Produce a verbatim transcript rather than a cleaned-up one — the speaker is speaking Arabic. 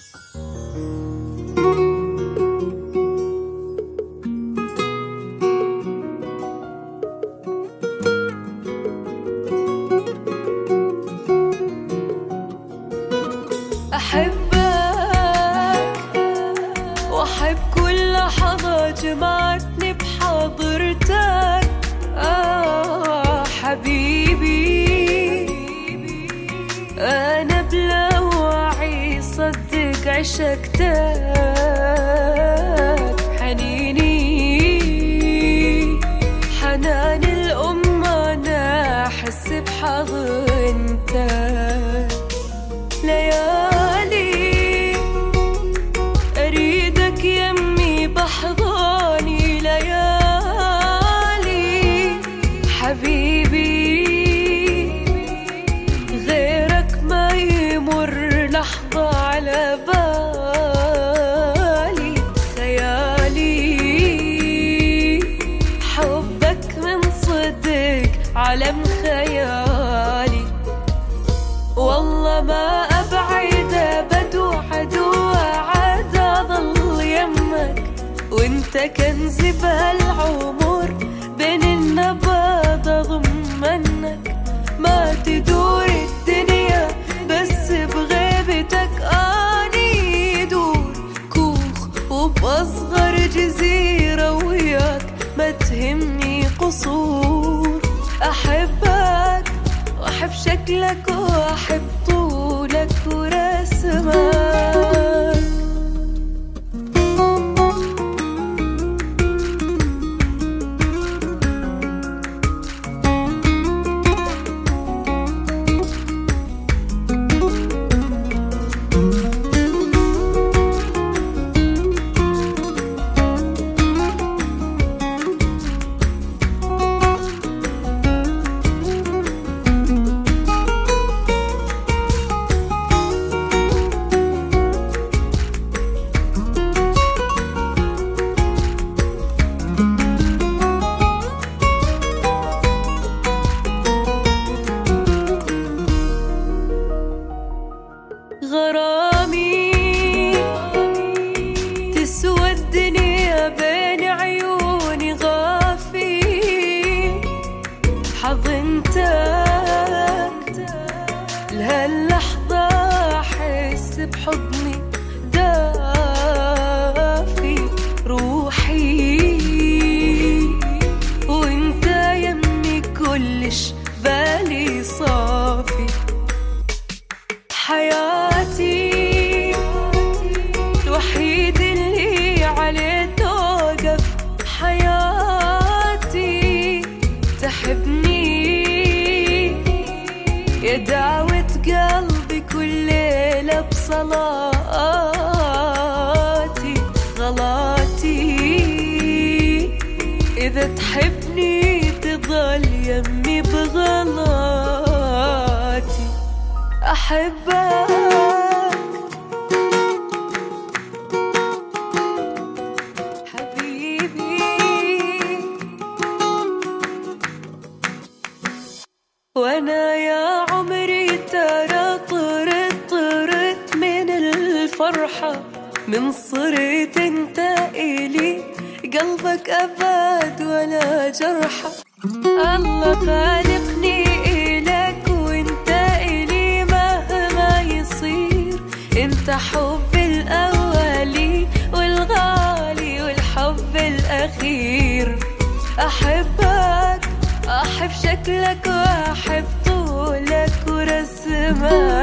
أحبك وأحب كل لحظة جمعتني بحضرتك. آه حبيبي أنا بلا وعي صدق عشقتك. حنيني حنان الأم أنا أحس بحضنتك. ليالي أريدك يمي بحضاني. ليالي حبيبي غيرك ما يمر لحظة على بالي. خيالي حبك من صدق علم خيالي. والله ما أبعد أبد وعدو عاد أظل يمك. وانت كنز بهالعمر بين النبض أضمنك. ما تدور الدنيا بس بغيبتك أني دور كوخ وبأصغر جزيرة وياك ما تهمني قصور. أحبك وأحب شكلك وأحب طولك ورسمك. غرامي تسوى الدنيا بين عيوني غافي. حضنتك لهاللحظة أحس بحضني دافي. روحي وانت يمي كلش بالي صافي. حياتي الوحيد اللي عليه توقف. حياتي تحبني يا دعوة قلبي كل ليلة بصلاتي. غلاتي إذا تحبني تظل يمي بغلاتي. أحبك حبيبي وأنا يا عمري ترى طرت طرت من الفرحة. من صرت انت إلي قلبك أبد ولا جرحة. الله خالقني إلك وانت إلي مهما يصير. انت حب الأولي والغالي والحب الأخير. أحبك أحب شكلك وأحب طولك ورسمك.